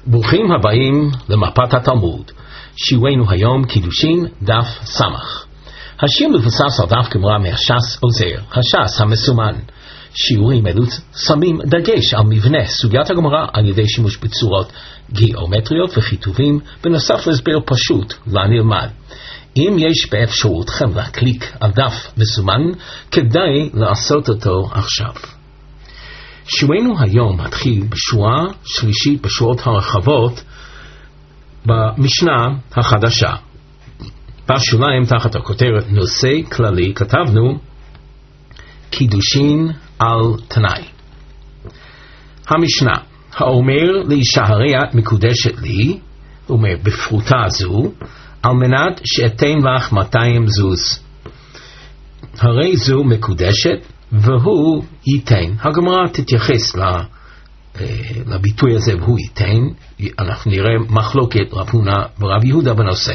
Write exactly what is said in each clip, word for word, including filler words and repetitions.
ברוכים הבאים למפת התלמוד. שיעורנו היום קידושין דף סמך. השיר מבוסס על דף גמרא מהש"ס עוזר, הש"ס המסומן. שיעורים אלו שמים דגש על מבנה סוגיית הגמרא על ידי שימוש בצורות גיאומטריות וכיתובים, בנוסף להסבר פשוט לנלמד. אם יש באפשרותכם להקליק על דף מסומן, כדאי לעשות אותו עכשיו. שיעורנו היום מתחיל בשורה שלישית בשורות הרחבות במשנה החדשה. בשוליים תחת הכותרת נושא כללי כתבנו קידושין על תנאי. המשנה, האומר לאישה הרי את מקודשת לי, אומר בפרוטה זו, על מנת שאתן לך מאתיים זוז. הרי זו מקודשת והוא ייתן. הגמרא תתייחס לביטוי הזה והוא ייתן. אנחנו נראה מחלוקת רב הונא ורב יהודה בנושא.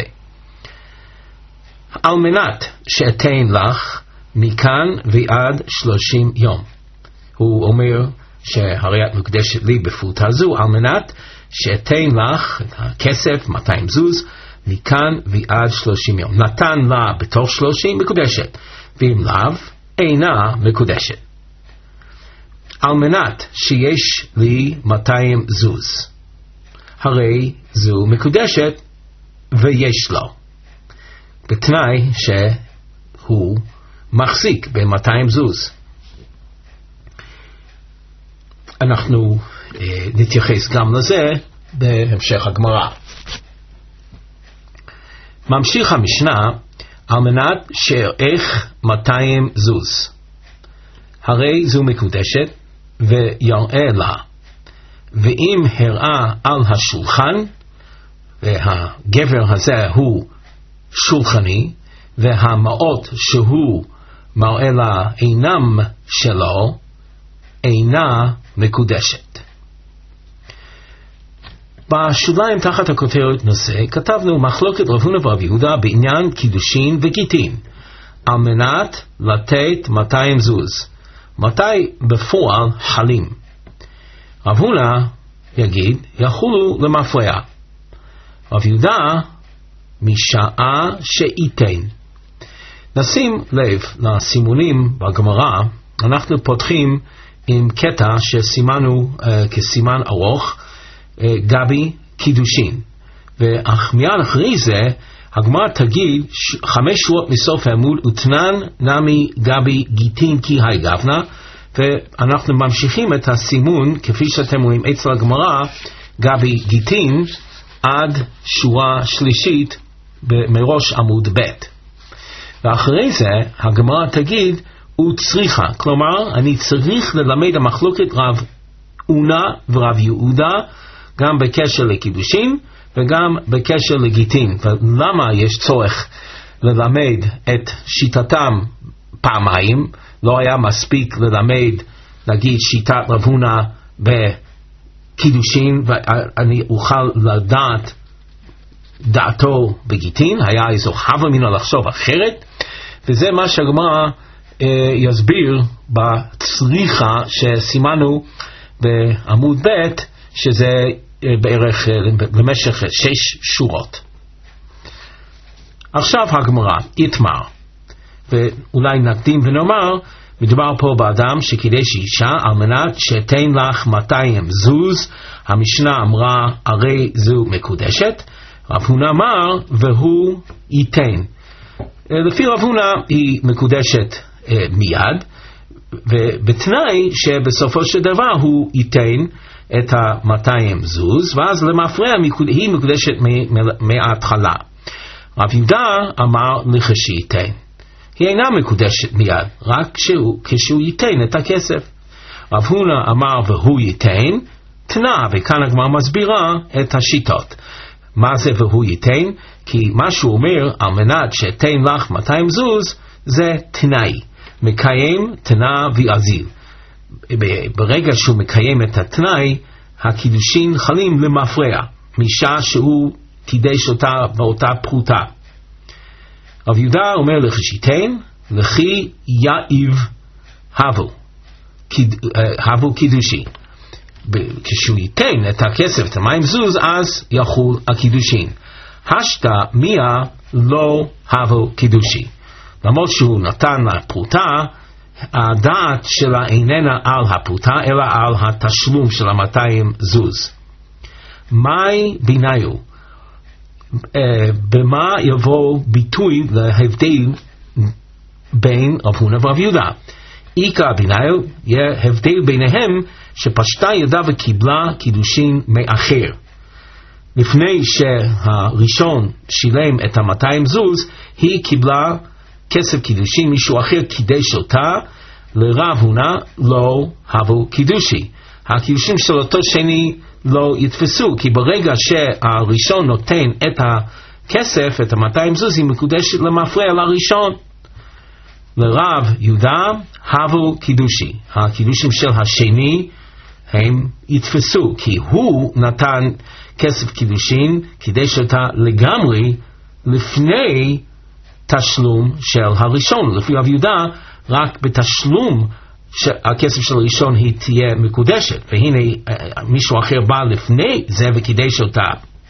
על מנת שאתן לך מכאן ועד שלושים יום. הוא אומר שהרי את מקודשת לי בפרוטה זו, על מנת שאתן לך את הכסף מאתיים זוז מכאן ועד שלושים יום. נתן לה בתוך שלושים מקודשת, ואם לאו אינה מקודשת. על מנת שיש לי מאתיים זוז, הרי זו מקודשת ויש לו, בתנאי שהוא מחזיק ב-מאתיים זוז. אנחנו אה, נתייחס גם לזה בהמשך הגמרא. ממשיך המשנה, על מנת שארך מאתיים זוז, הרי זו מקודשת ויראה לה, ואם הראה על השולחן, והגבר הזה הוא שולחני, והמעות שהוא מראה לה אינם שלו, אינה מקודשת. בשוליים תחת הכותרת נושא כתבנו מחלוקת רב הונא ורב יהודה בעניין קידושין וגיטין, על מנת לתת מאתיים זוז. מתי בפועל חלים? רב הונא יגיד יחולו למפרע. רב יהודה משעה שייתן. נשים לב לסימונים בגמרא. אנחנו פותחים עם קטע שסימנו uh, כסימן ארוך, uh, גבי קידושין, ואך מיד אחרי זה הגמרא תגיד ש... חמש שורות מסוף העמוד ותנן נמי גבי גיטין כי היי גבנה, ואנחנו ממשיכים את הסימון כפי שאתם רואים אצל הגמרא גבי גיטין עד שורה שלישית מראש עמוד ב'. ואחרי זה הגמרא תגיד וצריכה, כלומר אני צריך ללמד המחלוקת רב הונא ורב יהודה גם בקשר לקידושין וגם בקשר לגיטין. ולמה יש צורך ללמד את שיטתם פעמיים? לא היה מספיק ללמד נגיד שיטת רב הונא בקידושין ואני אוכל לדעת דעתו בגיטין? היה איזו חווה מינו לחשוב אחרת? וזה מה שהגמרא אה, יסביר בצריכה שסימנו בעמוד ב', שזה אה, בערך אה, במשך שש שורות. עכשיו הגמרא יתמר, ואולי נקדים ונאמר, מדובר פה באדם שקידש אישה על מנת שתן לך מאתיים זוז. המשנה אמרה הרי זו מקודשת, רב הונא אמר והוא ייתן. לפי רב הונא היא מקודשת אה, מיד, ובתנאי שבסופו של דבר הוא ייתן את ה-מאתיים זוז, ואז למפרע היא מקודשת מההתחלה. רב יהודה אמר לכשייתן. היא אינה מקודשת מיד, רק כשהוא, כשהוא ייתן את הכסף. רב הונא אמר והוא ייתן, תנא, וכאן הגמרא מסבירה את השיטות. מה זה והוא ייתן? כי מה שהוא אומר על מנת שתן לך מאתיים זוז זה תנאי, מקיים תנא ועזיל. ברגע שהוא מקיים את התנאי, הקידושין חלים למפרע, משעה שהוא קידש אותה באותה פרוטה. רב יהודה אומר לכשייתן, לכי יאיב הבו, הבו קידושי. כשהוא ייתן את הכסף, את המים זוז, אז יחול הקידושין. השתא מיה לא הבו קידושי. למרות שהוא נתן לפרוטה, הדעת שלה איננה על הפרוטה, אלא על התשלום של ה-מאתיים זוז. מהי ביניו? במה יבוא ביטוי להבדל בין רב הונא ורב יהודה? עיקר ביניו, יהיה הבדל ביניהם שפשטה ידה וקיבלה קידושין מאחר. לפני שהראשון שילם את ה-מאתיים זוז, היא קיבלה כסף קידושין, מישהו אחר קידש אותה, לרב הונא לא הבו קידושי. הקידושים של אותו שני לא יתפסו, כי ברגע שהראשון נותן את הכסף, את ה-מאתיים זוז, היא מקודשת למפרע לראשון. לרב יהודה הבו קידושי. הקידושים של השני הם יתפסו, כי הוא נתן כסף קידושין, קידש אותה לגמרי לפני תשלום של הראשון. לפי רב יהודה, רק בתשלום הכסף של הראשון היא תהיה מקודשת, והנה מישהו אחר בא לפני זה וקידש אותה.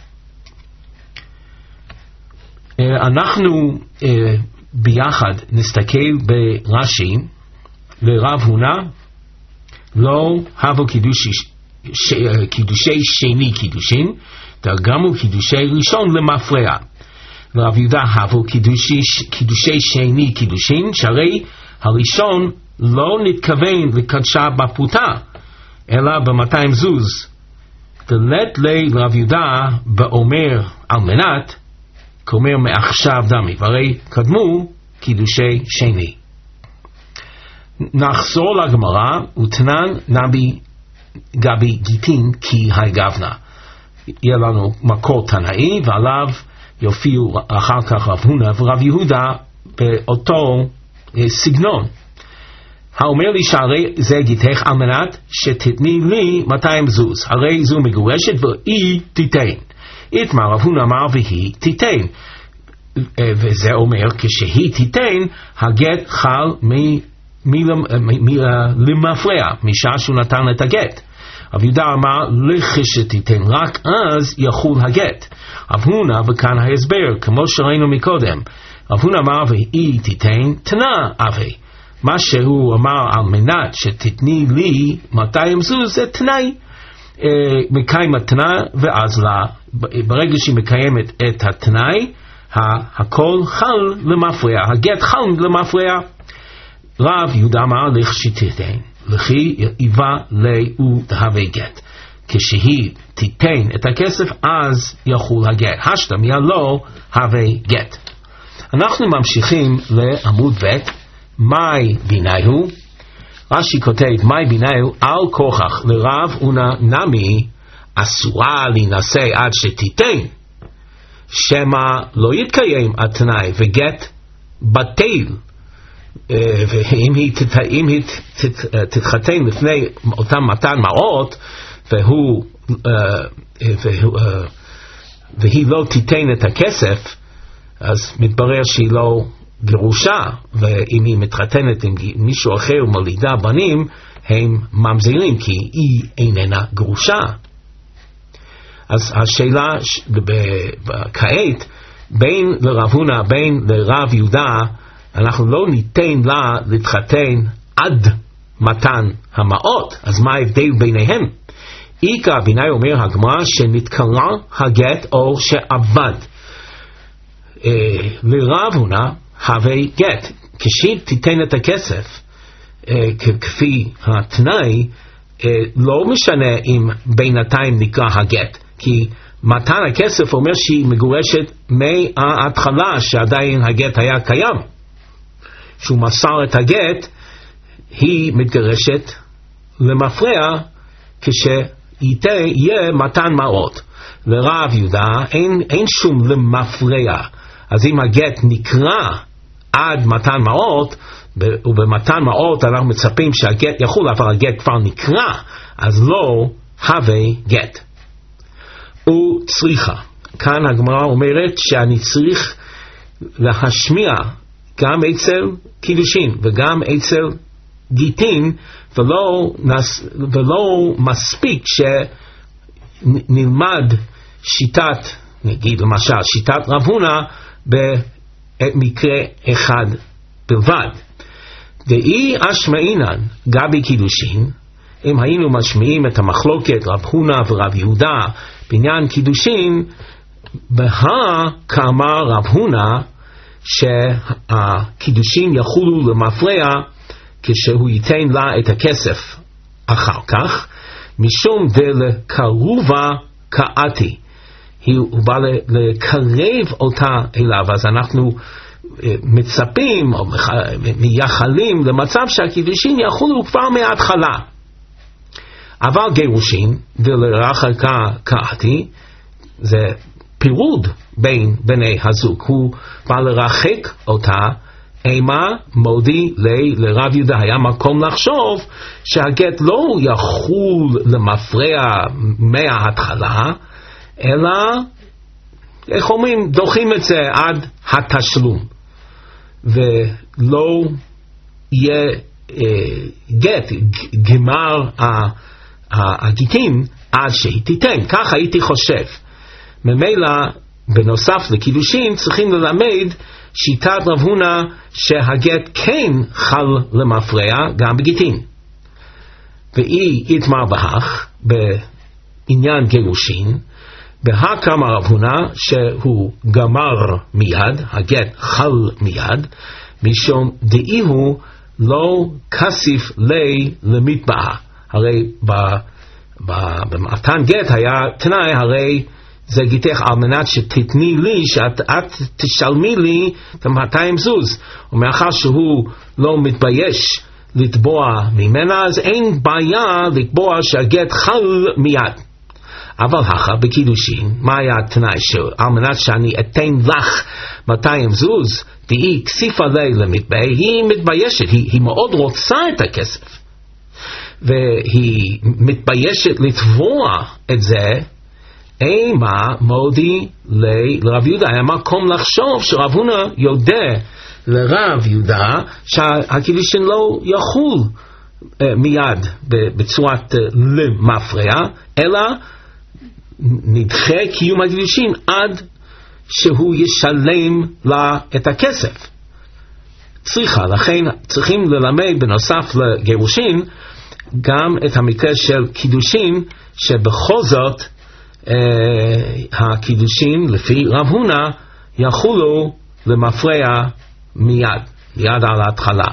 אנחנו ביחד נסתכל ברש"י. לרב הונא לא הבו קידושי, ש, קידושי שני קידושין, תרגמו קידושי ראשון למפרע. לרב יהודה הבו קידושי, קידושי שני קידושין, שהרי הראשון לא נתכוון לקדשה בפרוטה, אלא ב-מאתיים זוז. דלת לי לרב יהודה באומר על מנת, כאומר מעכשיו דמי, והרי קדמו קידושי שני. נחזור לגמרא, ותנן נבי גבי גיטין כי הגבנה. יהיה לנו מקור תנאי, ועליו יופיעו אחר כך רב הונא ורב יהודה באותו סגנון. האומר לי שהרי זה גיתך על מנת שתתני לי מאתיים זוז, הרי זו מגורשת והיא תיתן. איתמר רב הונא אמר והיא תיתן, וזה אומר כשהיא תיתן הגט חל למפרע משעה שהוא נתן את הגט. רב יהודה אמר לכשתיתן, רק אז יחול הגט. רב הונא, וכאן ההסבר כמו שראינו מקודם, רב הונא אמר והיא תיתן תנה אבי, מה שהוא אמר על מנת שתתני לי מאתיים זוז זה תנאי, אה, מקיים התנאי, ואז לה, ברגע שהיא מקיימת את התנאי, הכל חל למפרע, הגט חל למפרע. רב יהודה אמר לכשתיתן, לכי היווה לי ותהווה גט, כשהיא תיתן את הכסף אז יחול הגט, השתא מיה לא הווה גט. אנחנו ממשיכים לעמוד ב'. מאי ביניהו, רש"י כותב מאי ביניהו, על כוכך לרב הונא נמי אסורה להינשא עד שתיתן, שמא לא יתקיים התנאי וגט בטל, ואם היא, תת, אם היא תת, תתחתן לפני אותם מתן מעות והוא, והוא, והיא לא תיתן את הכסף, אז מתברר שהיא לא גרושה, ואם היא מתחתנת עם מישהו אחר ומולידה בנים, הם ממזרים כי היא איננה גרושה. אז השאלה כעת, בין לרב הונא בין לרב יהודה, אנחנו לא ניתן לה להתחתן עד מתן המעות, אז מה ההבדל ביניהם? עיקר ביני אומר הגמרא שנתקלה הגט או שעבד. אה, לרב הונא הווה גט, כשהיא תיתן את הכסף אה, כפי התנאי, אה, לא משנה אם בינתיים נקרא הגט, כי מתן הכסף אומר שהיא מגורשת מההתחלה שעדיין הגט היה קיים. שהוא מסר את הגט, היא מתגרשת למפרע כשיהיה מתן מעות. לרב יהודה אין, אין שום למפרע, אז אם הגט נקרא עד מתן מעות, ובמתן מעות אנחנו מצפים שהגט יחול, אבל הגט כבר נקרא, אז לא הווה גט. וצריכה, כאן הגמרא אומרת שאני צריך להשמיע גם אצל קידושין וגם אצל גיטין, ולא, ולא מספיק שנלמד שיטת, נגיד למשל, שיטת רב הונא במקרה אחד בלבד. דאי אשמעינן גבי קידושין, אם היינו משמיעים את המחלוקת רב הונא ורב יהודה בעניין קידושין, בהא כאמר רב הונא שהקידושין יחולו למפרע כשהוא ייתן לה את הכסף אחר כך, משום דלקרובה קאתי, הוא בא לקרב אותה אליו. אז אנחנו מצפים או מייחלים למצב שהקידושין יחולו כבר מההתחלה. אבל גירושין דלרחק קאתי, זה פירוד בין בני הזוג, הוא בא לרחק אותה. אימה מודי לי לרב יהודה היה מקום לחשוב שהגט לא יחול למפרע מההתחלה, אלא, איך אומרים, דוחים את זה עד התשלום, ולא יהיה אה, גט, גמר הגיטין עד שהיא תיתן. כך הייתי חושב. ממילא בנוסף לקידושין צריכים ללמד שיטת רב הונא שהגט כן חל למפרע גם בגיטין. ואי יתמר בהך בעניין גירושין, בהא כאמר רב הונא שהוא גמר מיד, הגט חל מיד, משום דאי הוא לא כסיף לי למטבעה. הרי במתן גט היה תנאי, הרי זה גיתך על מנת שתתני לי, שאת את תשלמי לי את מאתיים זוז. ומאחר שהוא לא מתבייש לתבוע ממנה, אז אין בעיה לקבוע שהגט חל מיד. אבל אחר בקידושין, מה היה התנאי? שעל מנת שאני אתן לך מאתיים זוז, תהי כסיפה לי למטבע, היא מתביישת, היא, היא מאוד רוצה את הכסף, והיא מתביישת לתבוע את זה. אימה מודי לי לרב יהודה, היה מקום לחשוב שרב הונא יודע לרב יהודה שהקידושין לא יחול uh, מיד בצורת uh, למפרע, אלא נדחה קיום הקידושין עד שהוא ישלם לה את הכסף. צריכה, לכן צריכים ללמד בנוסף לגירושין גם את המקרה של קידושין, שבכל זאת Uh, הקידושין לפי רב הונא יחולו למפרע מיד, מיד על ההתחלה.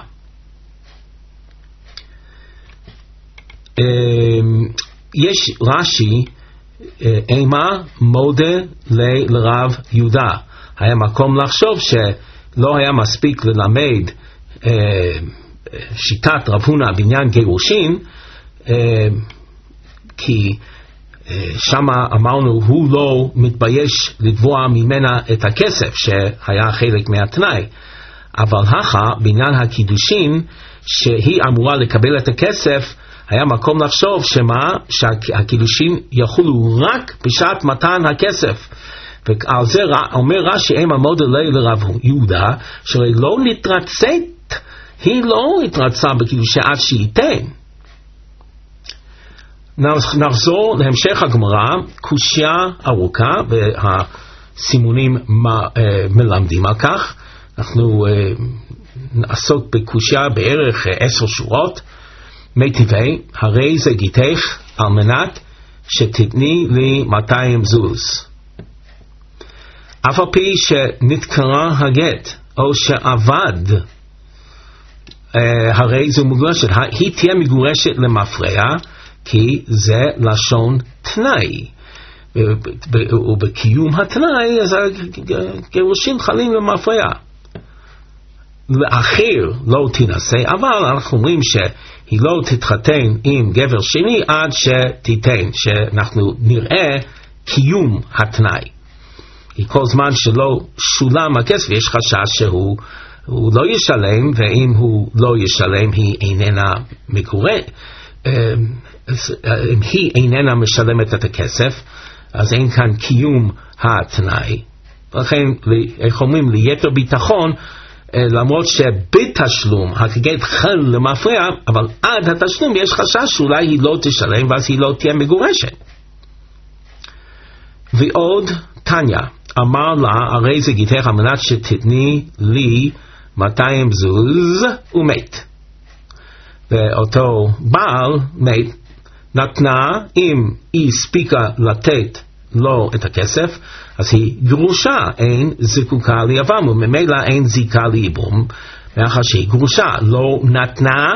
Uh, יש רש"י, uh, אימה מודה לי לרב יהודה. היה מקום לחשוב שלא היה מספיק ללמד uh, שיטת רב הונא בעניין גירושין, uh, כי שמה אמרנו הוא לא מתבייש לתבוע ממנה את הכסף שהיה חלק מהתנאי. אבל הכה בעניין הקידושין שהיא אמורה לקבל את הכסף, היה מקום לחשוב שמה שהקידושין יחולו רק בשעת מתן הכסף. ועל זה אומר רש"י אימה מודה לי לרב יהודה שלא נתרצת, היא לא התרצה בקידושין עד שייתן. נחזור להמשך הגמרא, קושיה ארוכה, והסימונים מלמדים על כך. אנחנו נעסוק בקושיה בערך עשר שורות. מיטיבי, הרי זה גיתך על מנת שתתני לי מאתיים זוז. אף על פי שנתקרא הגט, או שעבד, הרי זו מגורשת, היא תהיה מגורשת למפרע, כי זה לשון תנאי, ובקיום התנאי אז הגירושין חלים למפרע. לאחר לא תנסה, אבל אנחנו אומרים שהיא לא תתחתן עם גבר שני עד שתיתן, שאנחנו נראה קיום התנאי. כי כל זמן שלא שולם הכסף יש חשש שהוא הוא לא ישלם, ואם הוא לא ישלם היא איננה מגורשת, אם היא איננה משלמת את הכסף, אז אין כאן קיום התנאי. לכן, איך אומרים, ליתר ביטחון, למרות שבתשלום הגט חל למפרע, אבל עד התשלום יש חשש שאולי היא לא תשלם ואז היא לא תהיה מגורשת. ועוד תניה, אמר לה, הרי זה גיתך על מנת שתתני לי מאתיים זוז, ומת. ואותו בעל מת, נתנה, אם היא הספיקה לתת לו את הכסף, אז היא גרושה, אין זקוקה ליבם, וממילא אין זיקה ליבום, מאחר שהיא גרושה, לא נתנה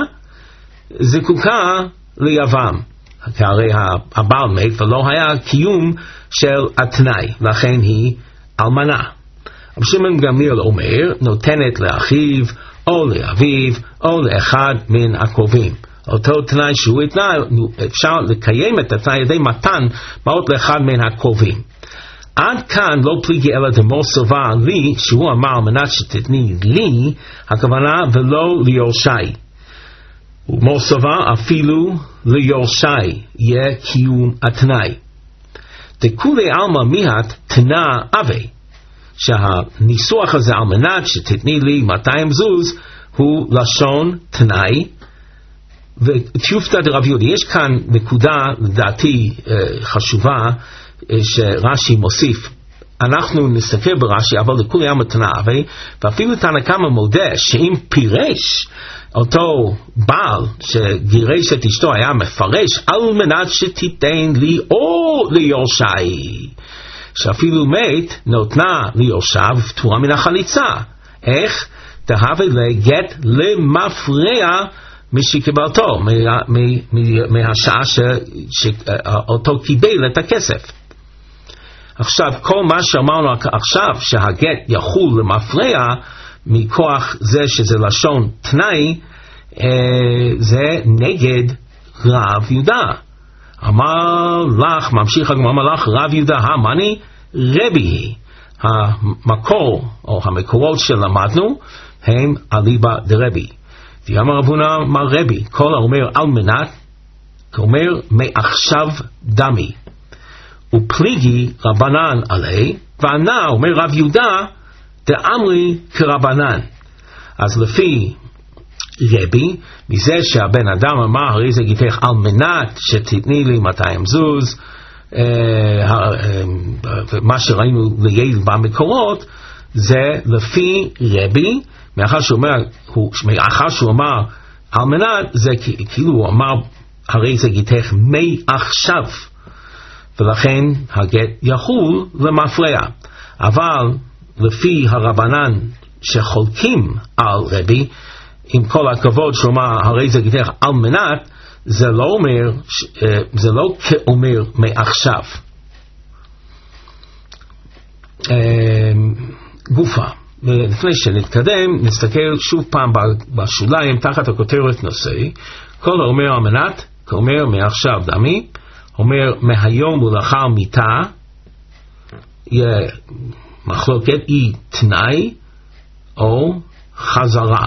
זקוקה ליבם. כי הרי הבעל מת ולא היה קיום של התנאי, לכן היא אלמנה. רבי שמעון גמליאל אומר, נותנת לאחיו או לאביו או לאחד מן הקרובים. אותו תנאי שהוא התנה, אפשר לקיים את התנאי ידי מתן מעות לאחד מן הקרובים. עד כאן לא פליגי אלא דמור סובה לי, שהוא אמר מנת שתתני לי, הכוונה ולא ליורשי. ומור סובה אפילו ליורשי יהיה קיום התנאי. דכולי עלמא מיהת תנה אבי, שהניסוח הזה על מנת שתתני לי מאתיים זוז הוא לשון תנאי. ותיופתא דרב יהודה, יש כאן נקודה לדעתי חשובה שרש"י מוסיף. אנחנו נסתכל ברש"י, אבל לכולי עלמא תנה אבי, ואפילו תנא קמא מודה שאם פירש אותו בעל שגירש את אשתו היה מפרש על מנת שתיתן לי או ליורשי, שאפילו מת נותנה ליורשיו פטורה מן החליצה. איך? תהווה לגט למפרע משקיבלתו, מהשעה שאותו קיבל את הכסף. עכשיו, כל מה שאמרנו עכשיו שהגט יחול למפרע מכוח זה שזה לשון תנאי, זה נגד רב יהודה. אמר לך, ממשיך הגמרא, אמר לך רב יהודה המאני רבי, המקור או המקורות שלמדנו הם אליבא דרבי. ואמר רב הונא אמר רבי, כל האומר על מנת, כאומר מעכשיו דמי, ופליגי רבנן עלי, וענה אומר רב יהודה דאמרי כרבנן. אז לפי רבי, מזה שהבן אדם אמר הרי זה גיתך על מנת שתתני לי מאתיים זוז, מה שראינו ליל במקורות, זה לפי רבי, מאחר שהוא אומר, מאחר שהוא אמר על מנת, זה כאילו הוא אמר הרי זה גיתך מעכשיו, ולכן הגט יחול למפרע. אבל לפי הרבנן שחולקים על רבי, עם כל הכבוד שאומר הרי זה גיתך על מנת, זה לא אומר, זה לא כאומר מעכשיו. גופה, לפני שנתקדם נסתכל שוב פעם בשוליים תחת הכותרת נושא. כל האומר על מנת כאומר מעכשיו דמי, אומר מהיום ולאחר מיתה, יהיה מחלוקת היא תנאי או חזרה.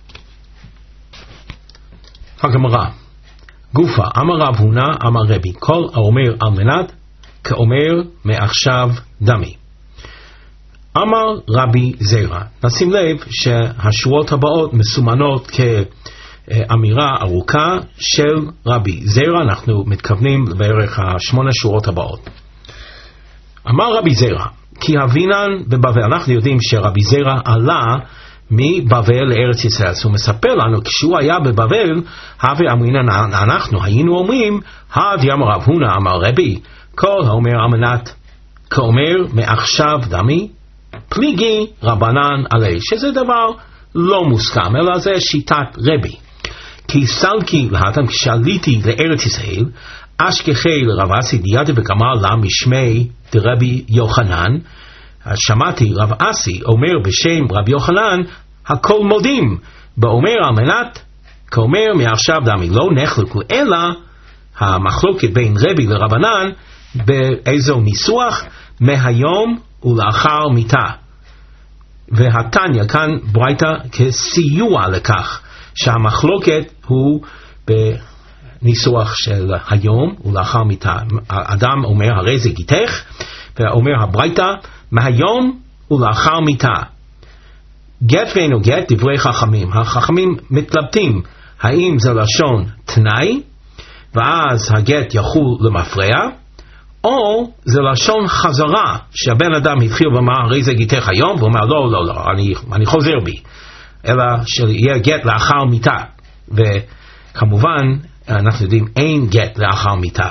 הגמרא, גופה, אמר רב הונא אמר רבי, כל האומר על מנת כאומר מעכשיו דמי. אמר רבי זרע. נשים לב שהשורות הבאות מסומנות כאמירה ארוכה של רבי זרע, אנחנו מתכוונים בערך השמונה שורות הבאות. אמר רבי זרע, כי הבינן בבבל, אנחנו יודעים שרבי זרע עלה מבבל לארץ ישראל, אז הוא מספר לנו כשהוא היה בבבל, הווה אמרינן, אנחנו היינו אומרים, הד אמר רב הונא אמר רבי, כל האומר על מנת כאומר מעכשיו דמי, פליגי רבנן עלי, שזה דבר לא מוסכם, אלא זה שיטת רבי. כי סלקי להתם, כשעליתי לארץ ישראל, אשכחי לרב אסי דיאתי וגמר לה משמי דרבי יוחנן, שמעתי רב אסי אומר בשם רבי יוחנן, הכל מודים, באומר על מנת, כאומר מעכשיו דמי, לא נחלקו, אלא המחלוקת בין רבי לרבנן, באיזו ניסוח, מהיום ולאחר מיתה. והתניא כאן ברייתא כסיוע לכך, שהמחלוקת הוא בניסוח של היום ולאחר מיתה. אדם אומר הרי זה גיתך, ואומר הברייתא מהיום ולאחר מיתה. גט ואינו גט, דברי חכמים. החכמים מתלבטים האם זה לשון תנאי ואז הגט יחול למפרע, או זה לשון חזרה שהבן אדם התחיל ואמר הרי זה גיתך היום, והוא אומר לא לא לא אני, אני חוזר בי, אלא שיהיה גט לאחר מיתה. וכמובן אנחנו יודעים אין גט לאחר מיתה.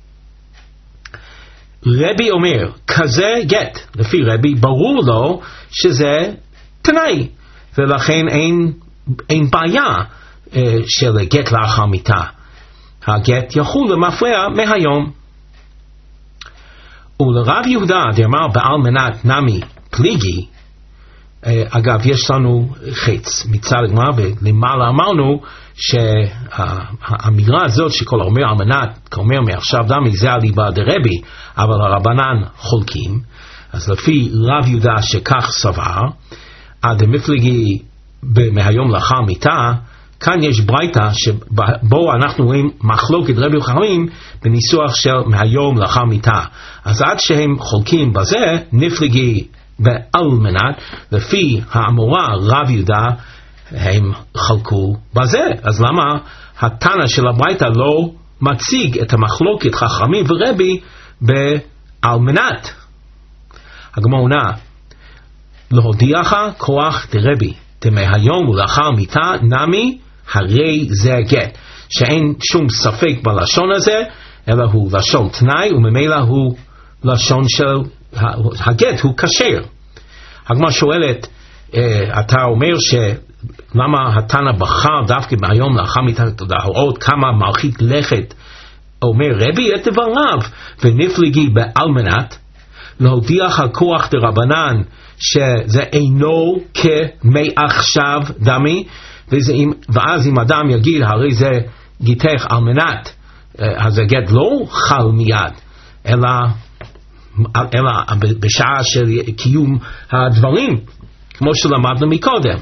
רבי אומר כזה גט, לפי רבי ברור לו שזה תנאי, ולכן אין, אין בעיה אה, של גט לאחר מיתה. הגט יחול למפרע מהיום. ולרב יהודה דאמר בעל מנת נמי פליגי, אה, אגב יש לנו חץ מצד הגמרא, ולמעלה אמרנו שהאמירה הזאת שכל אומר על מנת כאומר מעכשיו דמי זה הליבה דרבי, אבל הרבנן חולקים. אז לפי רב יהודה שכך סבר עד המפליגי מהיום לאחר מיתה, כאן יש ברייתא שבו אנחנו רואים מחלוקת רבי וחכמים בניסוח של מהיום לאחר מיתה. אז עד שהם חולקים בזה נפלגי בעל מנת, לפי האמורה רב יהודה הם חלקו בזה. אז למה התנא של הברייתא לא מציג את המחלוקת חכמים ורבי בעל מנת? הגמרא עונה להודיעך כוח דרבי דמהיום ולאחר מיתה נמי הרי זה גט, שאין שום ספק בלשון הזה אלא הוא לשון תנאי, וממילא הוא לשון של הגט הוא כשר. הגמרא שואלת, אתה אומר שלמה התנא בחר דווקא מהיום לאחר מיתה, עוד כמה מרחיק לכת אומר רבי את דבריו, ונפלגי בעל מנת להודיעך כוח דרבנן שזה אינו כמעכשיו דמי, ואז אם אדם יגיד הרי זה גיתך על מנת, אז הגט לא חל מיד אלא, אלא בשעה של קיום הדברים כמו שלמדנו מקודם.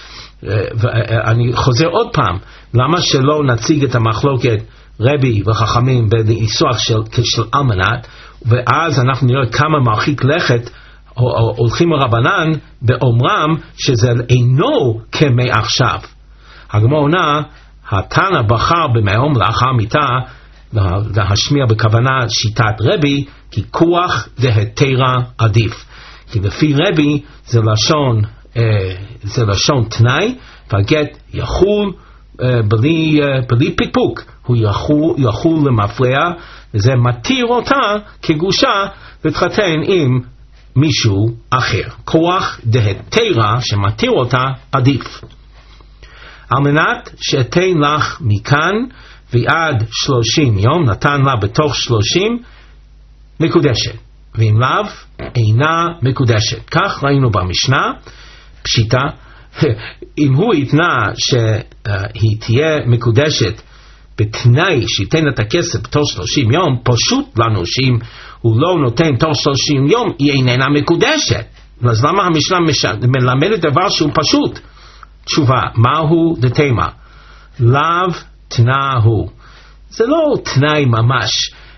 ואני חוזר עוד פעם, למה שלא נציג את המחלוקת רבי וחכמים בניסוח של, של על מנת, ואז אנחנו נראה כמה מרחיק לכת הולכים הרבנן באומרם שזה אינו כמעכשיו. הגמרא עונה, התנא בחר במהיום לאחר מיתה להשמיע בכוונה שיטת רבי, כי כוח דהתירה עדיף. כי לפי רבי זה לשון, אה, זה לשון תנאי, והגט יחול אה, בלי, אה, בלי פקפוק. הוא יחול, יחול למפרע, וזה מתיר אותה כגושה להתחתן עם מישהו אחר. כוח דהתירה שמתיר אותה עדיף. על מנת שאתן לך מכאן ועד שלושים יום, נתן לה בתוך שלושים מקודשת, ואם לאו אינה מקודשת. כך ראינו במשנה פשיטה, אם הוא יתנה שהיא תהיה מקודשת בתנאי שיתן את הכסף בתוך שלושים יום, פשוט לנו שאם הוא לא נותן תוך שלושים יום היא איננה מקודשת. אז למה המשנה מלמדת דבר שהוא פשוט? תשובה, מהו דתימה? לאו תנאו. זה לא תנאי ממש,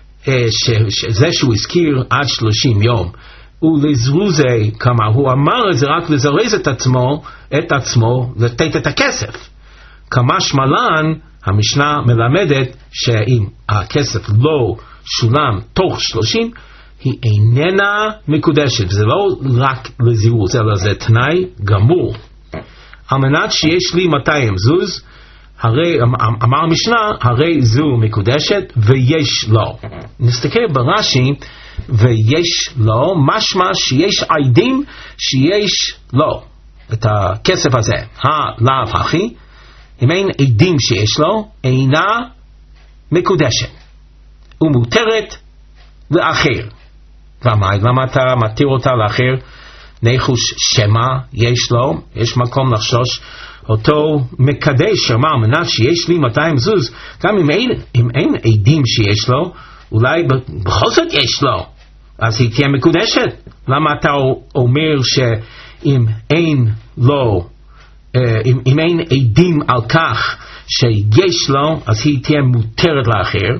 שזה שהוא הזכיר עד שלושים יום ולזרוזי כמה הוא אמר את זה רק לזרז את עצמו את עצמו לתת את הכסף. כמה שמלן המשנה מלמדת שאם הכסף לא שולם תוך שלושים היא איננה מקודשת. זה לא רק לזירוז אלא זה תנאי גמור. על מנת שיש לי מאתיים זוז, הרי אמר המשנה הרי זו מקודשת ויש לו. נסתכל ברש"י, ויש לו משמע שיש עדים שיש לו את הכסף הזה. הלאו הכי, אם אין עדים שיש לו אינה מקודשת ומותרת לאחר. למה? למה אתה מתיר אותה לאחר? ניחוש שמה יש לו, יש מקום לחשוש אותו מקדש שמה על מנת שיש לי מאתיים זוז, גם אם אין, אם אין עדים שיש לו, אולי בכל זאת יש לו, אז היא תהיה מקודשת. למה אתה אומר שאם אין לו, אם, אם אין עדים על כך שיש לו, אז היא תהיה מותרת לאחר?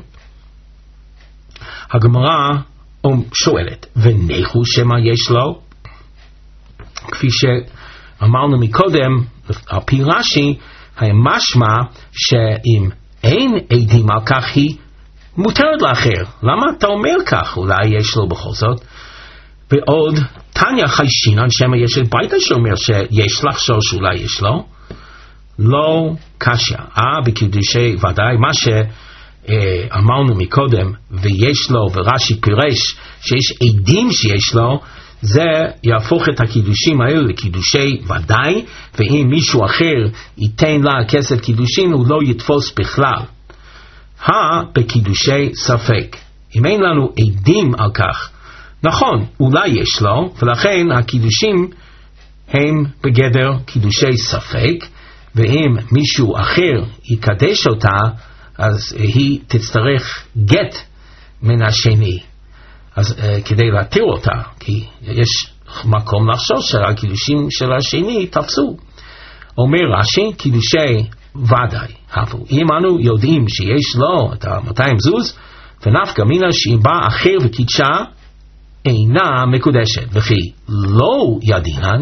הגמרא שואלת, וניחוש שמה יש לו? כפי אמרנו מקודם, על פי רש"י, היה משמע שאם אין עדים על כך היא מותרת לאחר. למה אתה אומר כך? אולי יש לו בכל זאת. ועוד, תניא חיישינן, שמא יש את ברייתא שאומר שיש לחשוב שאולי יש לו. לא קשיא. אה, בקידושי ודאי, מה שאמרנו מקודם, ויש לו, ורש"י פירש שיש עדים שיש לו, זה יהפוך את הקידושים האלה לקידושי ודאי, ואם מישהו אחר ייתן לה כסף קידושין, הוא לא יתפוס בכלל. הא בקידושי ספק. אם אין לנו עדים על כך, נכון, אולי יש לו, ולכן הקידושים הם בגדר קידושי ספק, ואם מישהו אחר יקדש אותה, אז היא תצטרך גט מן השני. אז uh, כדי להתיר אותה, כי יש מקום לחשוב שהקידושים של השני תפסו. אומר רש"י, קידושי ודאי. אם אנו יודעים שיש לו את ה-מאתיים זוז, ונפקא מינה שאם בא אחר וקידשה, אינה מקודשת. וכי לא ידינן,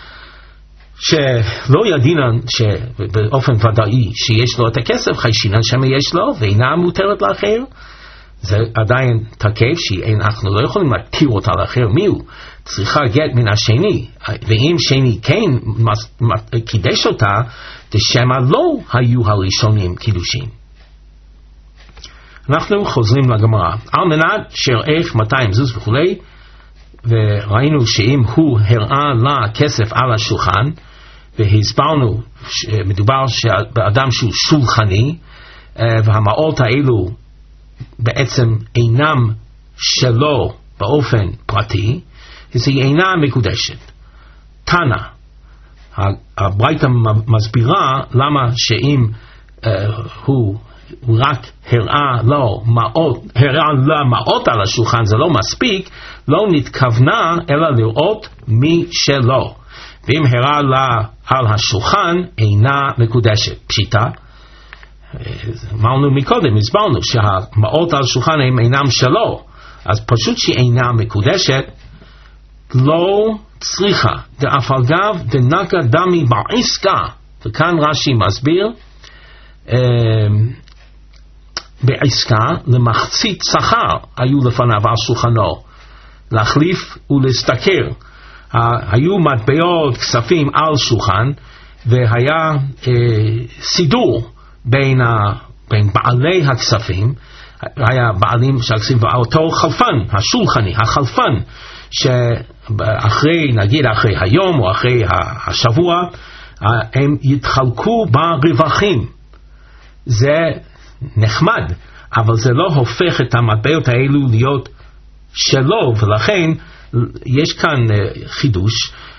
שלא ידינן שבאופן ודאי שיש לו את הכסף, חיישינן שמא יש לו, ואינה מותרת לאחר, זה עדיין תקף שאנחנו לא יכולים להתיר אותה לאחר. מיהו? צריכה גט מן השני, ואם שני כן קידש אותה, דשמא לא היו הראשונים קידושים. אנחנו חוזרים לגמרא. על מנת שערך מאתיים זוז וכולי, וראינו שאם הוא הראה לה כסף על השולחן, והסברנו שמדובר באדם שהוא שולחני, והמעות האלו בעצם אינם שלו באופן פרטי, אז היא אינה מקודשת. תנא, הברייתא מסבירה למה שאם uh, הוא רק הראה לו מעות, הראה לה מעות על השולחן זה לא מספיק, לא נתכוונה אלא לראות מי שלו. ואם הראה לה על השולחן אינה מקודשת. פשיטה, אמרנו מקודם, הסברנו שהמעות על השולחן הם אינם שלו, אז פשוט שהיא אינה מקודשת, לא צריכה, דאף על גב דנקה דמי בעסקה, וכאן רש"י מסביר, בעסקה למחצית שכר היו לפניו על שולחנו, להחליף ולהסתכר. היו מטבעות כספים על שולחן, והיה אה, סידור בין, ה, בין בעלי הכספים, היה בעלים של הכספים, ואותו חלפן, השולחני, החלפן, שאחרי, נגיד אחרי היום או אחרי השבוע, הם יתחלקו ברווחים. זה נחמד, אבל זה לא הופך את המטבעות האלו להיות שלו, ולכן יש כאן חידוש,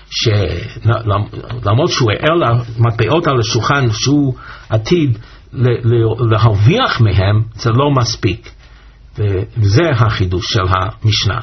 שלמרות שהוא הער למטבעות על השולחן שהוא עתיד להרוויח מהם, זה לא מספיק. וזה החידוש של המשנה.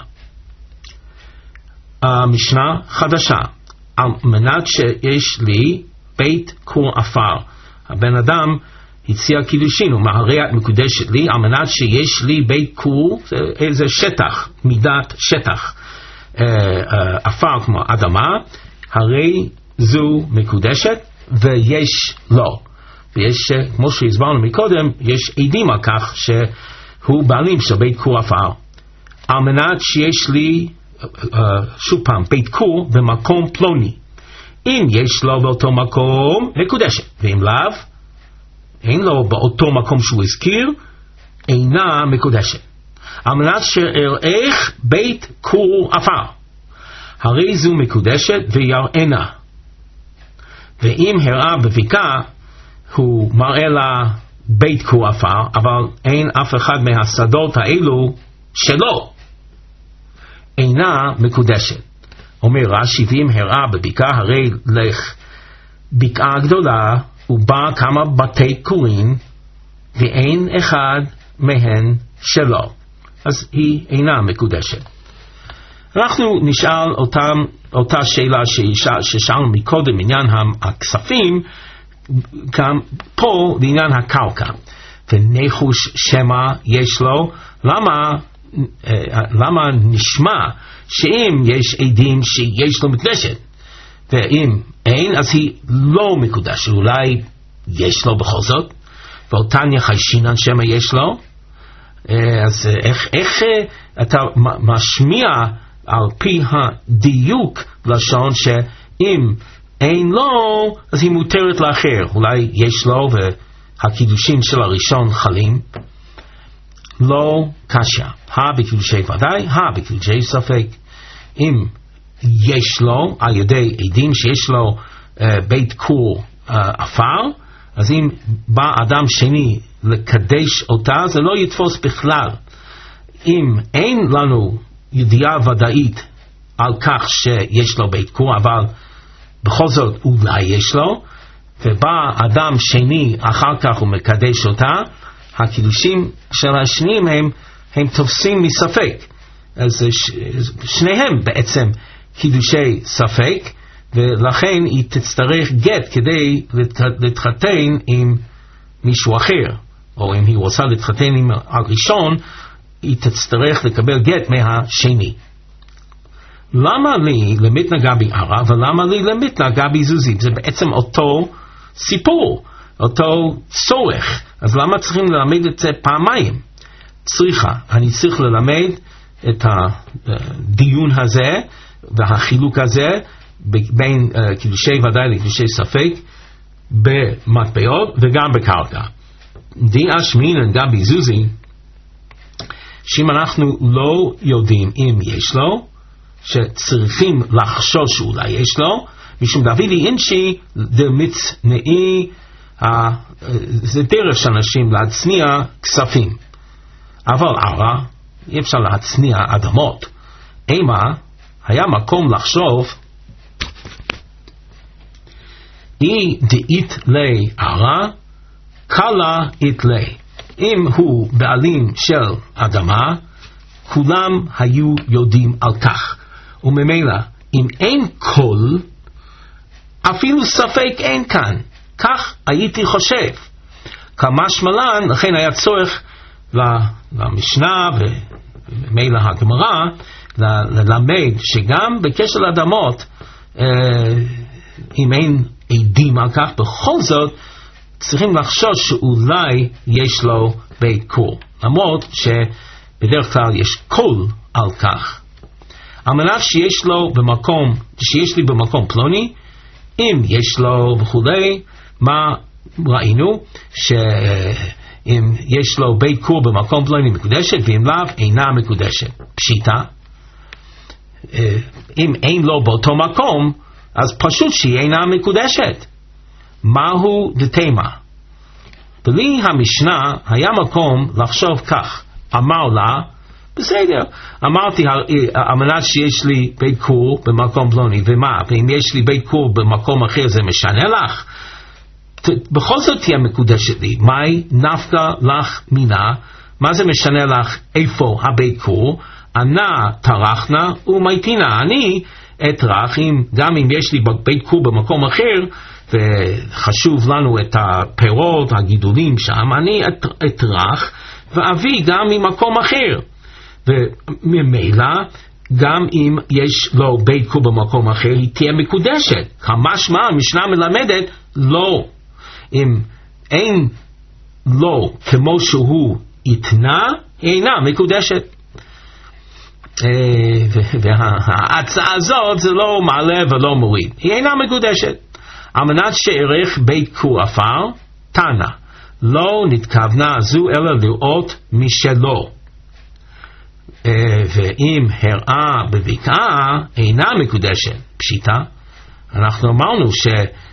המשנה חדשה, על מנת שיש לי בית כור עפר. הבן אדם הציע קידושין, הוא מהרע מקודשת לי, על מנת שיש לי בית כור, איזה שטח, מידת שטח, עפר כמו אדמה, הרי זו מקודשת ויש לו. ויש, כמו שהסברנו מקודם, יש עדים על כך שהוא בעלים של בית כור עפר. על מנת שיש לי, שוב פעם, בית כור במקום פלוני. אם יש לו באותו מקום, מקודשת. ואם לאו, אין לו באותו מקום שהוא הזכיר, אינה מקודשת. על מנת שאראה בית כור עפר, הרי זו מקודשת ויראנה. ואם הראה בבקעה, הוא מראה לה בית כור עפר, אבל אין אף אחד מהשדות האלו שלו, אינה מקודשת. אומר רש"י, ואם הראה בבקעה, הרי לך בקעה גדולה, ובה כמה בתי כורים, ואין אחד מהן שלו, אז היא אינה מקודשת. אנחנו נשאל אותם, אותה שאלה ששאלנו מקודם, עניין הכספים, גם פה לעניין הקרקע. ונחוש שמה יש לו, למה, למה נשמע שאם יש עדים שיש לו מקדשת, ואם אין, אז היא לא מקודשת. אולי יש לו בכל זאת, ואותניה חיישינן שמא יש לו. אז איך, איך אתה משמיע על פי הדיוק לשון שאם אין לו, אז היא מותרת לאחר. אולי יש לו והקידושים של הראשון חלים. לא קשה. הא בקידושי ודאי, הא בקידושי ספק. אם יש לו, על ידי עדים שיש לו uh, בית כור uh, אפר, אז אם בא אדם שני לקדש אותה, זה לא יתפוס בכלל. אם אין לנו ידיעה ודאית על כך שיש לו בית כור, אבל בכל זאת אולי יש לו, ובא אדם שני אחר כך הוא מקדש אותה, הקידושים של השניים הם, הם תופסים מספק. אז ש, שניהם בעצם קידושי ספק, ולכן היא תצטרך גט כדי להתחתן עם מישהו אחר, או אם היא רוצה להתחתן עם הראשון, היא תצטרך לקבל גט מהשני. למה לי למתנגע בערה ולמה לי למתנגע בזוזים? זה בעצם אותו סיפור, אותו צורך. אז למה צריכים ללמד את זה פעמיים? צריכה, אני צריך ללמד את הדיון הזה והחילוק הזה בין uh, קידושי ודאי לקידושי ספק במטבעות וגם בקרקע. דעה שמינן גם בזוזי, שאם אנחנו לא יודעים אם יש לו, שצריכים לחשוש שאולי יש לו, משום דוידי אינשי דמצנאי, זה דרך של אנשים להצניע כספים. אבל ערה, אי אפשר להצניע אדמות. אימה, היה מקום לחשוב, אי דאית לי ערה, קלה אית לי. אם הוא בעלים של אדמה, כולם היו יודעים על כך. וממילא, אם אין קול, אפילו ספק אין כאן. כך הייתי חושב. כמשמען, לכן היה צורך למשנה וממילא הגמרא, ללמד שגם בקשר לאדמות, אם אין עדים על כך, בכל זאת צריכים לחשוש שאולי יש לו בית כור. למרות שבדרך כלל יש קול על כך. על מנת שיש לו במקום, שיש לי במקום פלוני, אם יש לו וכולי, מה ראינו? שאם יש לו בית כור במקום פלוני מקודשת, ואם לאו אינה מקודשת. פשיטה. אם אין לו באותו מקום, אז פשוט שהיא אינה מקודשת. מהו דתימה? בלי המשנה היה מקום לחשוב כך. אמר לה, בסדר, אמרתי על מנת שיש לי בית כור במקום פלוני, ומה? ואם יש לי בית כור במקום אחר זה משנה לך? בכל זאת תהיה מקודשת לי. מהי נפקא לך מינה? מה זה משנה לך איפה הבית כור? ענה תרחנה ומייטינה. אני אתרח, גם אם יש לי בית כור במקום אחר, וחשוב לנו את הפירות, הגידולים שם, אני אתרח ואביא גם ממקום אחר. וממילא, גם אם יש לו בית כור במקום אחר, היא תהיה מקודשת. כמשמע, המשנה מלמדת, לא. אם אין לו כמו שהוא יתנה, אינה מקודשת. וההצעה הזאת זה לא מעלה ולא מוריד. היא אינה מקודשת. על מנת שערך בית כור אפר, תנא, לא נתכוונה זו אלא לראות משלו. ואם הראה בבקעה, אינה מקודשת. פשיטה. אנחנו אמרנו ש...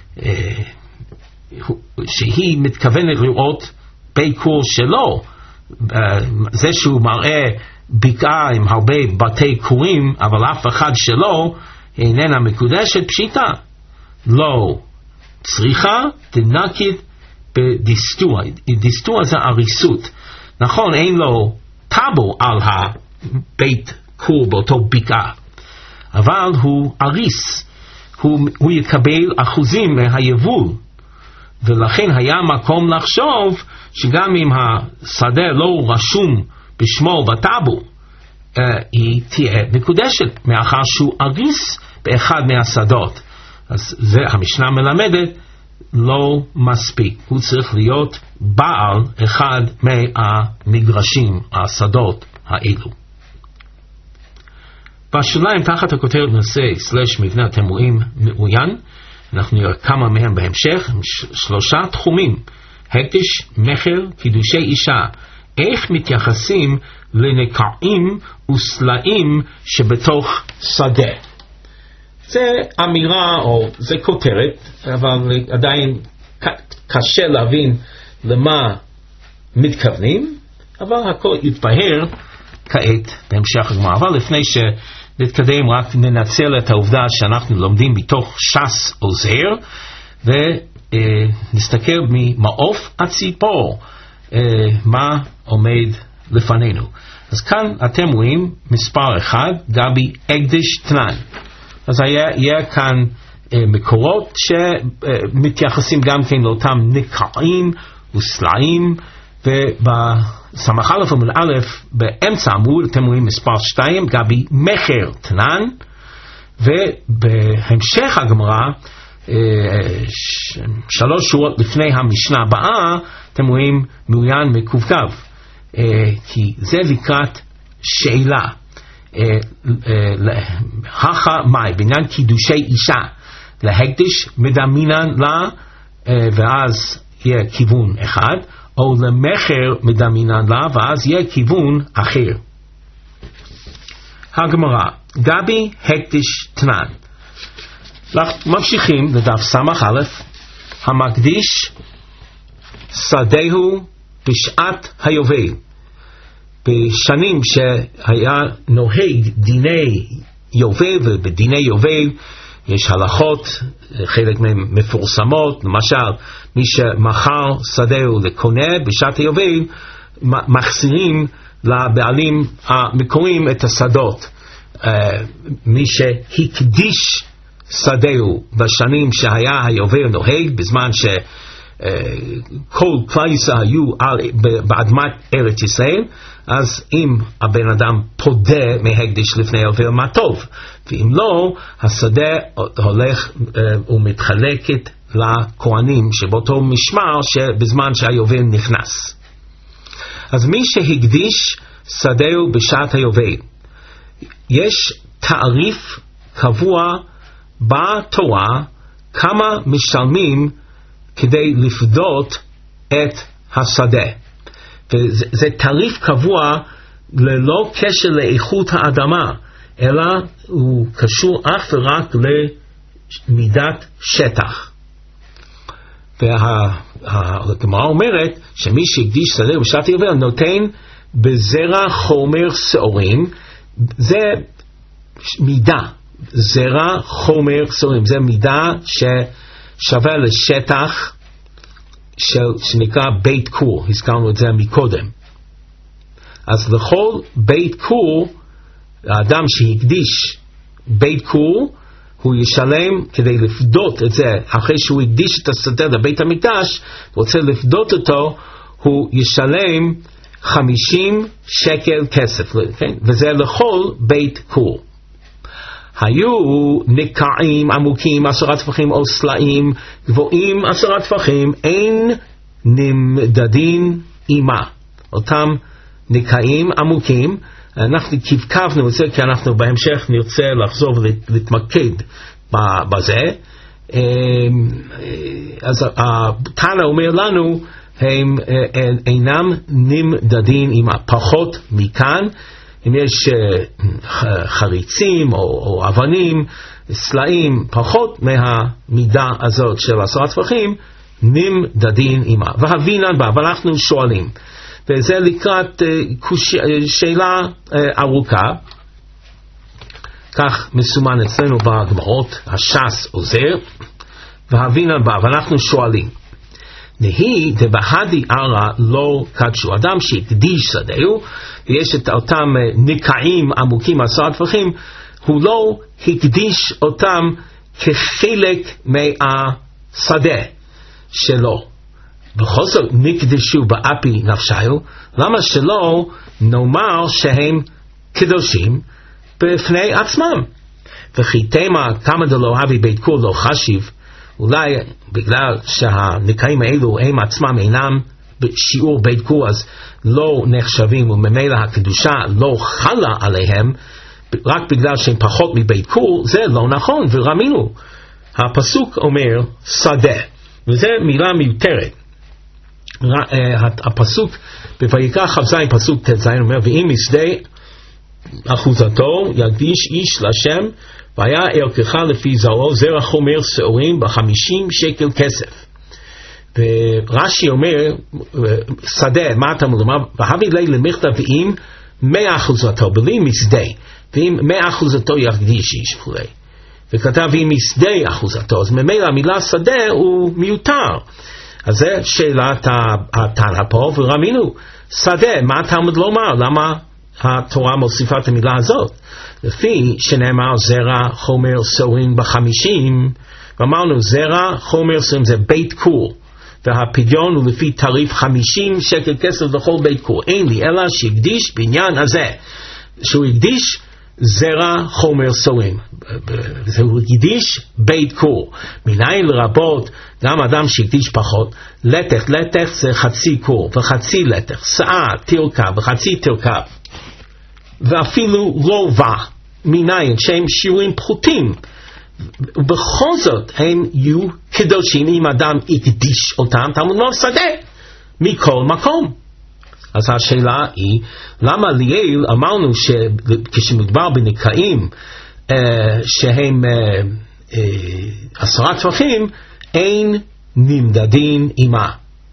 שהיא מתכוונת לראות בית כור שלו. זה שהוא מראה בקעה עם הרבה בתי כורים, אבל אף אחד שלו, איננה מקודשת. פשיטה. לא צריכה תנקית בדיסטוע. דיסטוע זה עריסות. נכון, אין לו טאבו על הבית כור באותו בקעה, אבל הוא עריס. הוא, הוא יקבל אחוזים מהיבול, ולכן היה מקום לחשוב שגם אם השדה לא רשום בשמו בטאבו, היא תהיה מקודשת מאחר שהוא עריס באחד מהשדות. אז זה המשנה מלמדת, לא מספיק. הוא צריך להיות בעל אחד מהמגרשים, השדות האלו. בשוליים תחת הכותרת נושא סלש מבנה התמוהים מאוין, אנחנו נראה כמה מהם בהמשך, שלושה תחומים, הקדש, מחר, קידושי אישה, איך מתייחסים לנקעים וסלעים שבתוך שדה. זה אמירה או זה כותרת, אבל עדיין קשה להבין למה מתכוונים, אבל הכל יתבהר כעת בהמשך הגמרא. אבל לפני שנתקדם רק ננצל את העובדה שאנחנו לומדים מתוך ש"ס עוזר, ונסתכל ממעוף הציפור מה עומד לפנינו. אז כאן אתם רואים מספר אחד, גבי הקדש תנן. אז היה, יהיה כאן אה, מקורות שמתייחסים גם כן לאותם נקעים וסלעים, ובסמך א' עמוד א' באמצע עמוד אתם רואים מספר שתיים, גבי מחר תנן, ובהמשך הגמרא, אה, ש... שלוש שורות לפני המשנה הבאה, אתם רואים מעוין מקווקו, אה, כי זה לקראת שאלה. הכה מאי, בעניין קידושי אישה, להקדש מדמינן לה, ואז יהיה כיוון אחד, או למחר מדמינן לה, ואז יהיה כיוון אחר. הגמרא, גבי הקדש תנן. ממשיכים לדף סמך א', המקדיש שדהו בשעת היובל. בשנים שהיה נוהג דיני יובל, ובדיני יובל יש הלכות, חלק מהן מפורסמות, למשל מי שמכר שדהו לקונה בשעת היובל, מחזירים לבעלים המקוריים את השדות. מי שהקדיש שדהו בשנים שהיה היובל נוהג, בזמן ש כל כלל ישראל היו באדמת ארץ ישראל, אז אם הבן אדם פודה מהקדש לפני היובל, מה טוב, ואם לא, השדה הולך ומתחלקת לכהנים שבאותו משמר שבזמן שהיובל נכנס. אז מי שהקדיש שדהו בשעת היובל, יש תעריף קבוע בתורה כמה משלמים כדי לפדות את השדה, וזה תעריף קבוע ללא קשר לאיכות האדמה, אלא הוא קשור אך ורק למידת שטח. והגמרא אומרת שמי שהקדיש שדה בשעת היובל נותן בזרע חומר שעורים, זה מידה, זרע חומר שעורים, זה מידה ש שווה לשטח של, שנקרא בית כור, הזכרנו את זה מקודם. אז לכל בית כור, האדם שהקדיש בית כור, הוא ישלם כדי לפדות את זה, אחרי שהוא הקדיש את השדה לבית המקדש, רוצה לפדות אותו, הוא ישלם חמישים שקל כסף, כן? וזה לכל בית כור. היו נקעים עמוקים עשרה טפחים או סלעים גבוהים עשרה טפחים, אין נמדדים עימה. אותם נקעים עמוקים, אנחנו קבקבנו את זה כי אנחנו בהמשך נרצה לחזור ולהתמקד בזה. אז התנא אומר לנו הם אינם נמדדים עימה, פחות מכאן. אם יש חריצים או, או אבנים, סלעים, פחות מהמידה הזאת של עשרה טפחים, נמדדים עימה. והבינן בה, ואנחנו שואלים, וזה לקראת שאלה ארוכה, כך מסומן אצלנו בגמרות, הש"ס עוזר, והבינן בה, ואנחנו שואלים, נהי דבהדי ערה לא קדשו, אדם שהקדיש שדהו, ויש את אותם נקעים עמוקים עשרה טפחים, הוא לא הקדיש אותם כחלק מהשדה שלו. בכל זאת נקדשו באפי נפשיו, למה שלא נאמר שהם קדושים בפני עצמם? וכי תמה כמה דלא הבי בית כור לא חשיב, אולי בגלל שהנקעים האלו הם עצמם אינם בשיעור בית כור אז לא נחשבים וממילא הקדושה לא חלה עליהם רק בגלל שהם פחות מבית כור, זה לא נכון ורמינו. הפסוק אומר שדה, וזה מילה מיותרת. הפסוק בויקרא כ"ז פסוק ט"ז אומר ואם משדה אחוזתו יקדיש איש לשם והיה ערכך לפי זרעו זרע חומר שעורים בחמישים שקל כסף. ורש"י אומר שדה, מה אתה אומר? והביא לי למכתב ואם מאה אחוזתו בלי משדה, ואם מאה אחוזתו יקדיש איש וכולי, וכתב ואם משדה אחוזתו, אז ממילא המילה שדה הוא מיותר. אז זה שאלת התנא פה, ורמינו שדה, מה התלמוד לומר? למה התורה מוסיפה את המילה הזאת? לפי שנאמר זרע חומר שעורים בחמישים, ואמרנו זרע חומר שעורים זה בית כור, והפדיון הוא לפי תעריף חמישים שקל כסף לכל בית כור. אין לי אלא שהקדיש בעניין הזה, שהוא הקדיש זרע חומר שעורים, הוא הקדיש בית כור. מניין לרבות גם אדם שהקדיש פחות, לטח, לטח זה חצי כור וחצי לטח, שאה תרכב וחצי תרכב, ואפילו רובע מניין שהם שיעורים פחותים, ובכל זאת הם יהיו קדושים אם אדם הקדיש אותם, תלמוד לומר שדה מכל מקום. אז השאלה היא, למה ליאל אמרנו שכשמדובר בנקעים אה, שהם אה, אה, עשרה טפחים, אין נמדדין עמה?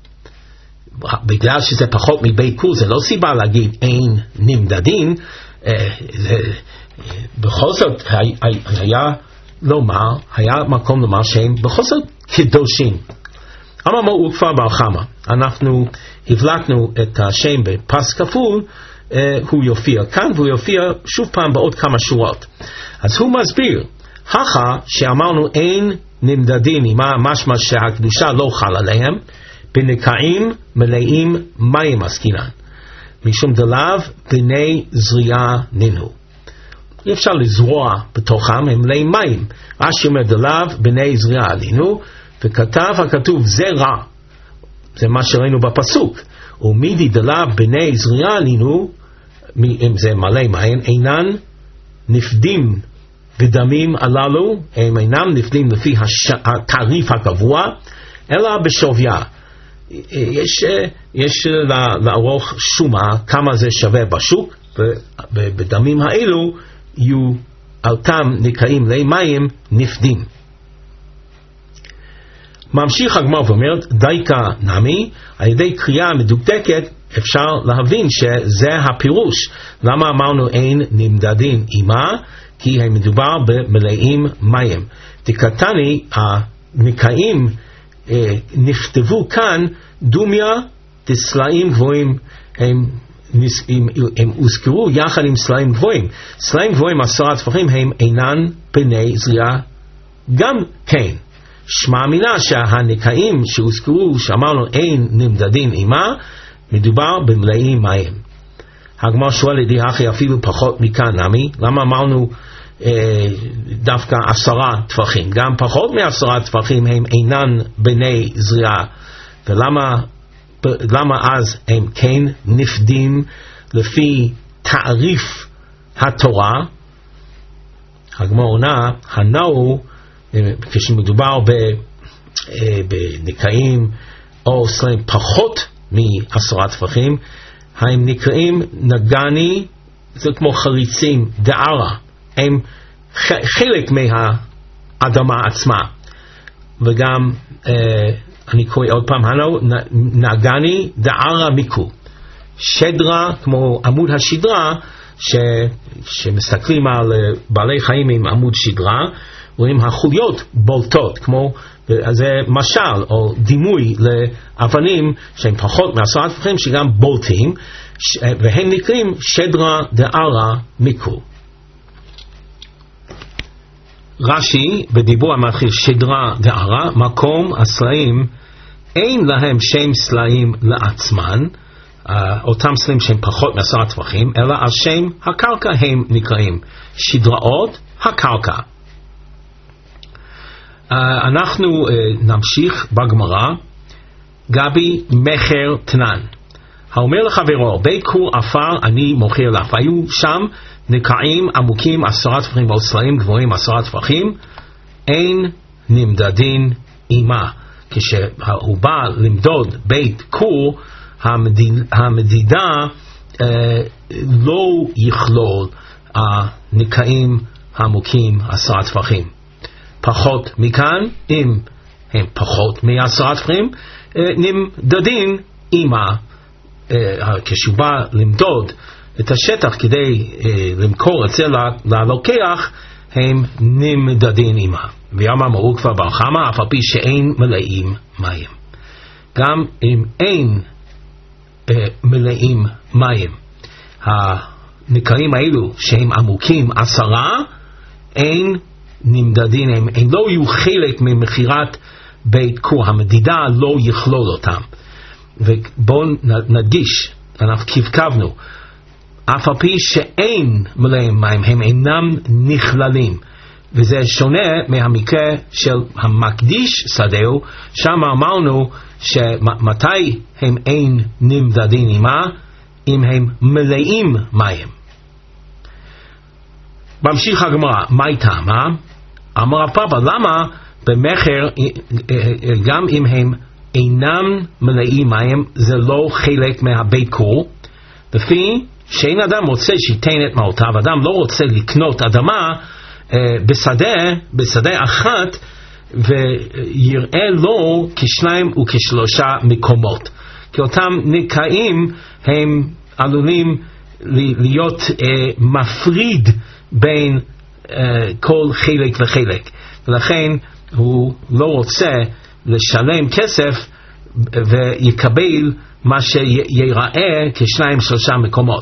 בגלל שזה פחות מבית כור, זה לא סיבה להגיד אין נמדדין. אה, זה, אה, בכל זאת היה, היה לומר, היה מקום לומר שהם בכל זאת קדושים. אמר מהו כבר בר חמא, אנחנו הבלטנו את השם בפס כפול, אה, הוא יופיע כאן והוא יופיע שוב פעם בעוד כמה שורות. אז הוא מסביר, הכה שאמרנו אין נמדדים עמה, משמע שהקדושה לא חל עליהם, בנקעים מלאים מים עסקינן, משום דלאו בני זריעה נינו. אי אפשר לזרוע בתוכם, הם מלאים מים. רש"י אומר דלאו בני זריעה נינו, וכתב הכתוב זרע, זה מה שראינו בפסוק, ומידי דלאו בני זריעה נינו, אם זה מלא מים, אינן נפדים בדמים הללו, הם אינם נפדים לפי הש... התעריף הקבוע, אלא בשוויה. יש, יש לערוך שומה כמה זה שווה בשוק, ובדמים האלו יהיו אותם נקעים למים נפדים. ממשיך הגמרא ואומר, דייקה נמי, על ידי קריאה מדוקדקת אפשר להבין שזה הפירוש. למה אמרנו אין נמדדין עמה? כי הם מדובר במלאים מים. דקתני, הנקעים אה, נכתבו כאן דומיה דסלעים גבוהים, הם, הם, הם הוזכרו יחד עם סלעים גבוהים. סלעים גבוהים עשרה טפחים הם אינן בני זריעה גם כן. שמע מינה שהנקעים שהוזכרו שאמרנו אין נמדדין עמה, מדובר במלאים מים. הגמרא שואל ידי אחי אפילו פחות מכאן נמי, למה אמרנו אה, דווקא עשרה טפחים? גם פחות מעשרה טפחים הם אינן בני זריעה, ולמה למה אז הם כן נפדים לפי תעריף התורה? הגמרא עונה, הנאו כשמדובר בנקעים או סלעים פחות מעשרה טפחים, הם נקראים נגני, זה כמו חריצים דערה, הם חלק מהאדמה עצמה. וגם אני קורא עוד פעם, נגני דערה מיקו, שדרה כמו עמוד השדרה, ש, שמסתכלים על בעלי חיים עם עמוד שדרה, רואים החוליות בולטות, כמו זה משל או דימוי לאבנים שהם פחות מעשרה טפחים שגם בולטים, והם נקראים שדרה דערה מיקו. רש"י בדיבור המתחיל שדרה דערה, מקום הסלעים אין להם שם סלעים לעצמן, אותם סלעים שהם פחות מעשרה טפחים, אלא על שם הקרקע הם נקראים שדראות הקרקע. Uh, אנחנו uh, נמשיך בגמרא. גבי מכר תנן, האומר לחברו, בית כור עפר אני מוכר לך, והיו שם נקעים עמוקים עשרה טפחים ועוד סלעים גבוהים עשרה טפחים, אין נמדדין עמה. כשהוא בא למדוד בית כור, המדיד, המדידה אה, לא יכלול הנקעים עמוקים עשרה טפחים. פחות מכאן, אם הם פחות מעשרה טפחים, נמדדין עמה. כשהוא בא למדוד את השטח כדי למכור את זה ללוקח, הם נמדדין עמה. ויאמר אמרו כבר בר חמא, אף על פי שאין מלאים מים. גם אם אין מלאים מים, הנקעים האלו שהם עמוקים עשרה, אין נמדדין, הם, הם לא יהיו חלק ממחירת בית כור, המדידה לא יכלול אותם. ובואו נדגיש, אנחנו כבקבנו, אף על פי שאין מלאים מים, הם אינם נכללים, וזה שונה מהמקרה של המקדיש שדהו, שם אמרנו שמתי הם אין נמדדין עמה, אם הם מלאים מים. ממשיך הגמרא, מה טעמה? אמר הפאפא, למה במחר גם אם הם אינם מלאים מים זה לא חלק מהבית כור? לפי שאין אדם רוצה שייתן את מעותיו, אדם לא רוצה לקנות אדמה אה, בשדה, בשדה אחת, ויראה לו כשניים וכשלושה מקומות, כי אותם נקעים הם עלולים להיות אה, מפריד בין uh, כל חלק וחלק, ולכן הוא לא רוצה לשלם כסף ויקבל מה שיראה כשניים שלושה מקומות.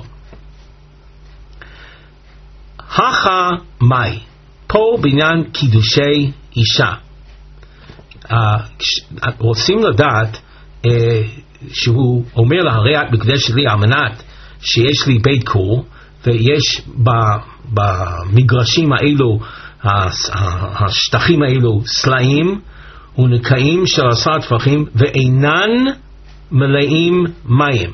הכה מאי, פה בעניין קידושי אישה, uh, רוצים לדעת uh, שהוא אומר לה, הרי את מקדשת לי על מנת שיש לי בית כור, ויש במגרשים האלו, השטחים האלו, סלעים ונקעים של עשרה טפחים ואינן מלאים מים.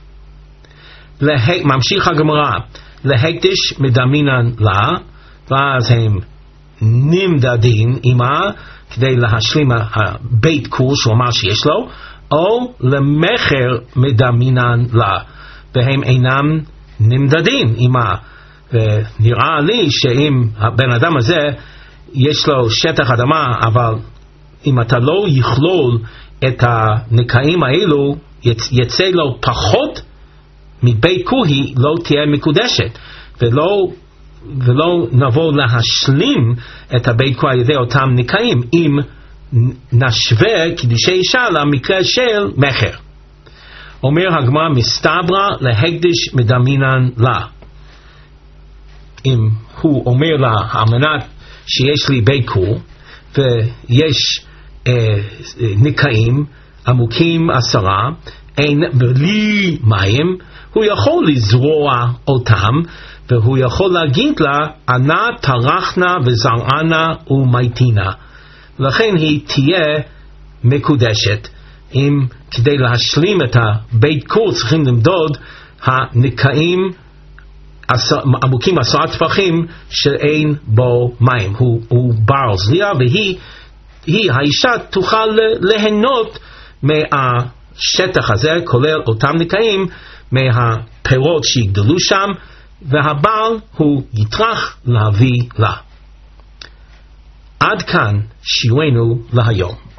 ממשיך הגמרא, להקדיש מדמינן לה, ואז הם נמדדים עמה כדי להשלים הבית כור שהוא אמר שיש לו, או למחר מדמינן לה, והם אינם נמדדים עמה. ונראה לי שאם הבן אדם הזה יש לו שטח אדמה, אבל אם אתה לא יכלול את הנקעים האלו, יצא לו פחות מבית כור, היא לא תהיה מקודשת, ולא, ולא נבוא להשלים את הבית כור על ידי אותם נקעים, אם נשווה קידושי אישה למקרה של מחר. אומר הגמרא, מסתברא להקדיש מדמינן לה. אם הוא אומר לה, על מנת שיש לי בית כור ויש אה, נקעים עמוקים עשרה, אין בלי מים, הוא יכול לזרוע אותם, והוא יכול להגיד לה, ענה תרחנה וזרענה ומייטינה. לכן היא תהיה מקודשת. אם כדי להשלים את הבית כור צריכים למדוד הנקעים עמוקים עשרה טפחים שאין בו מים, הוא, הוא בר זריע, והיא היא, האישה תוכל ליהנות מהשטח הזה, כולל אותם נקעים, מהפירות שיגדלו שם, והבעל הוא יטרח להביא לה. עד כאן שיעורנו להיום.